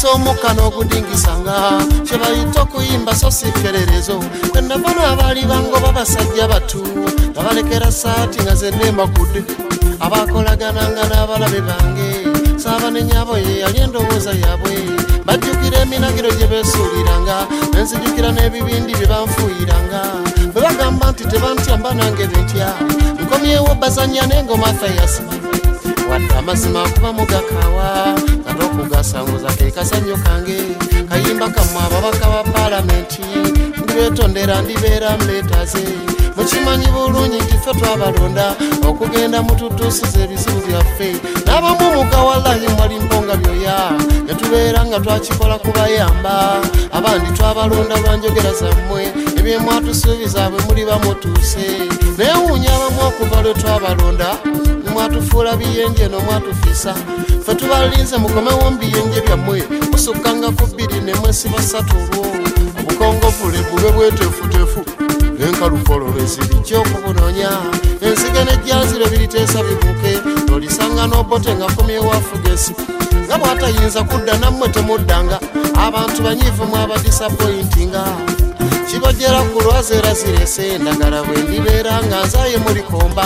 somuka n'okudingisanga kyebayita okuyimba so sikererezo enavana abaali bango babasajja batu babalekera saati nga zennemakudde abakolagananga n'abalabe bange saabanenyabo ye yali endowooza yaabwe bajjukira eminagiro gye beesuuliranga nenzijukira n'ebibindi bye banfuuyiranga bwe bagamba nti tebantyamba nange bentya nkomyewo bazanya n'engoma fayasi wadde amazima kuba mugakaawa kati okugasanguza ke kasanyo kange kayimba kammwe ababaka ba paalamenti ndibeetondera ndibeera mbeetaaze mukimanyi bulungi nti ffe twabalonda okugenda mututuusiza ebizibu byaffe n'abamu mugawalanyi mwali mponga byoya ne tubeera nga twakikola kubayamba abandi twabalonda lwanjogera zammwe ebyemwatusuubiza bwe muli bamutuuse neewuunya abamu okuva lwe twabalonda mwatufuula biyenje n'omwatufiisa ffe tubalinze mukomewo mbiyenje byammwe musukkanga ku 2 olwo obukongovule bube bweteefuteefu enkalufolo lweziri ky'okubunonya ensige n'ejjanziro biriteesa bibuke olisanga n'obote nga komyewo afugesi nga bw'atayinza kudda nammwe temuddanga abantu banyiivu mwabadisappointinga kibajjera ku lwazi era zirese endagala bwe ndibeera nga nzaaye mulikomba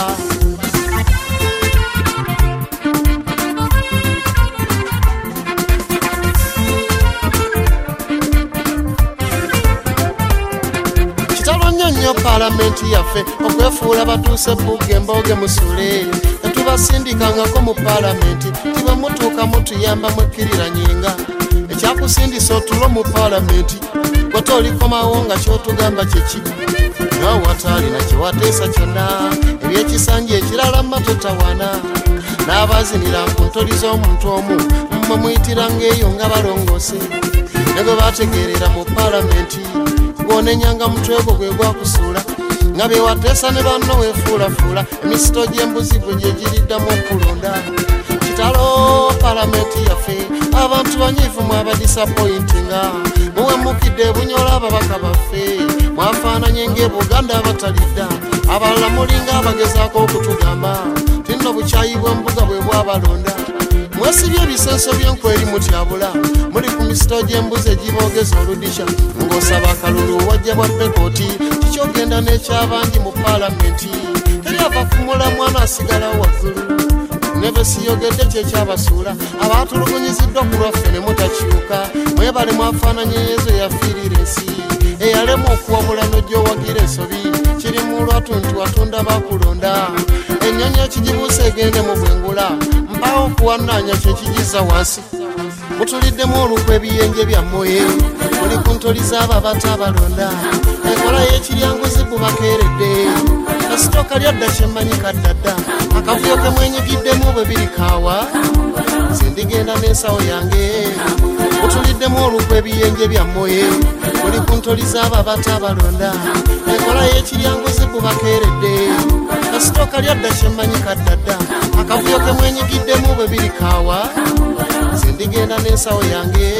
nnyo paalamenti yaffe okwefuula batuuse bugge embooge musule tetubasindikangako mu paalamenti tiba mutuuka mutuyamba mwekkiriranyinga ekyakusindisa otulo mu paalamenti gote olikomawo nga kyotugamba kyeki nawe wataalina kyewateesa kyonna ebyekisanja ekirala matotawana n'abazinira ku ntoli z'omuntu omu mmwe muyitiranga eyo nga balongoose ne gwe bategeerera mu paalamenti gwonenyanga mutwe gwo gwe gwakusuula nga bewateesa ne banno weefuulafuula emisito gy'embuzi gwe gye giriddamu okulonda kitalo paalamenti yaffe abantu banyiivu mwabadisappointinga muwemukidde bunyola ababaka baffe mwafaananye ng'ebuganda abatalidda abalala mulinga abagezaako okutugamba tinno bukyayi bw'embuga bwe bwabalonda mwesibye ebisenso by'enkweri mutyabula muli ku misito gy'embuzi egiboogeza oludisha ng'osaba akalulu wajja bwa pekooti kikyogenda n'ekyabangi mu paalamenti teri avafumula mwana asigalawo waggulu neve siyogedde kyekyabasuula abaatulugunyiziddwa ku lwaffe ne mutakyuka mwebale mwafaananye yezo yafiirira ensi eyalema okuwabula n'ojjowagira ensobi kiri mu lwatu nti watunda bakulonda ennyonyi ekigibuusa egende mu bwengula mpawo okuwannaanya kyekigiza wansi mutuliddemu olukwa ebiyenje byammwe muli ku ntoli z'abo abataabalonda enkola y'ekiryanguzi bubakeeredde kasitoka lyadda kyemmanyi kaddadda akavuyo ke mwenyigiddemu bwe biri kaawa zindigenda n'ensawo yange mutuliddemu olukwa ebiyenje byammwe muli ku ntoli z'abo abataabalonda enkola y'ekiryanguzi bubakeeredde kasitoka lyadda kyemmanyi kaddadda akavuyo ke mwenyigiddemu bwe biri kaawa zindigenda n'ensawo yange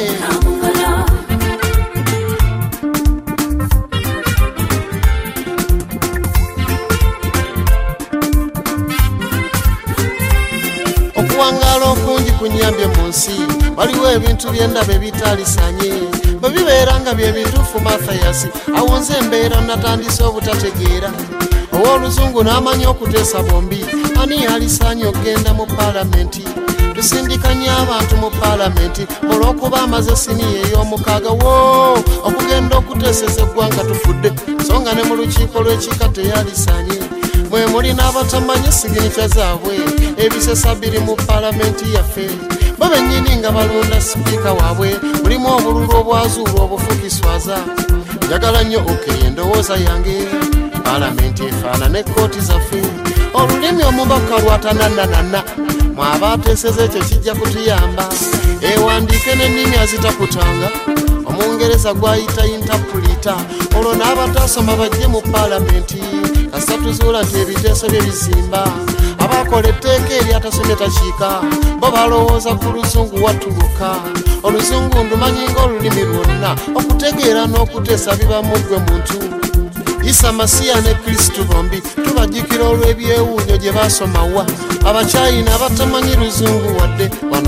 okuwangaala okungi kunyambye mu nsi waliwo ebintu by'endaba ebitaalisanye bwe bibeera nga bye bituufu mathayasi awonze embeera natandise obutategeera ow'oluzungu n'amanya okuteesa bombi ani yalisaanye okgenda mu paalamenti tusindikanye abantu mu paalamenti olw'okuba amaze siniya ey'omukaaga okugenda okuteeseza eggwanga tufudde so nga ne mu lukiiko lw'ekika teyalisaanye mwe muli n'abatamanyi siginica zaabwe ebisesa biri mu paalamenti yaffe bo bennyini nga balonda sipiika waabwe mulimu obululu obwazuulwa obufukiswaza njagala nnyo okiri endowooza yange paalamenti efaanana ekkooti zaffe olulimi omubaka lwatanannananna mwabateeseza ekyo kijja kutuyamba ewandiike n'ennimi azitakutanga omungereza gwayita intapulita olwo n'abatasoma bajje mu paalamenti kasita tuzuula nti ebiteeso bye bizimba abakola etteeka eryatasomye takiika bo balowooza ku luzungu watuluka oluzungu ndumanyi ng'olulimi lwonna okutegeera n'okuteesa biba mu ggwe muntu isa masiya ne kristu bombi tubajjukira olw'ebyewuunyo gye basomawa abakyayina abatamanyi luzungu wadde wano buli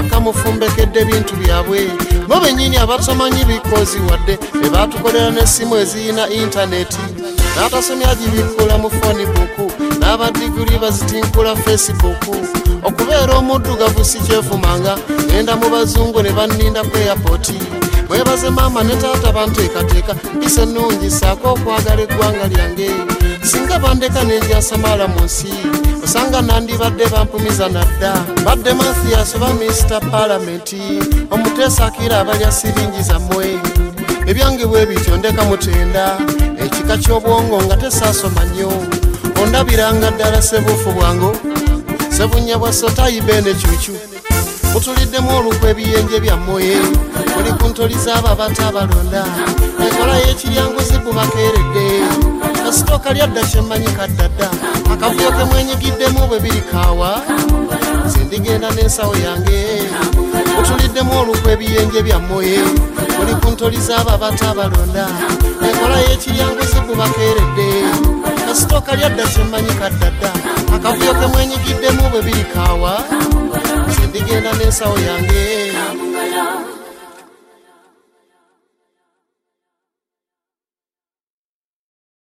ewaka mufumbekedde bintu byabwe bo bennyini abatamanyi bikozi wadde bebatukolera n'essimu eziyina intaneti n'atasomya gibikkula mu fonibuku n'abadiguli bazitinkula fesibuku okubeera omuddugavu si kyefumanga ngenda mu bazungu ne banninda ku eyapoti mwebaze maama ne taata banteekateeka mpisa ennungi saako okwagala eggwanga lyange singa bandeka nenjasamala mu nsi osanga nandibadde bampumiza nadda badde Mathias oba Mr. Palamenti omuteesa akira abalya siringi zammwe ebyange bwe bityo ndeka mutenda ekika ky'obwongo nga tesaasoma nnyo ondabiranga ddala sebuufu bwango sebunya bwa sotayibe ne kyukyu mutuliddemu olukwa ebiyenje byammwe muli ku ntoli z'abo abatabalonda enkola y'ekiryanguzi bubakeeredde kasitooka lyadda kyemmanyi kaddadda akavuyo ke mwenyigiddemu bwe biri kaawa nze ndigenda n'ensawo yange mutuliddemu olukwa ebiyenje byammwe muli ku ntoli z'abo abatabalonda enkola y'ekiryanguzi bubakeeredde kasitooka lyadda kyemmanyi kaddadda akavuyo ke mwenyigiddemu bwe biri kaawa nze ndigenda n'ensawo yange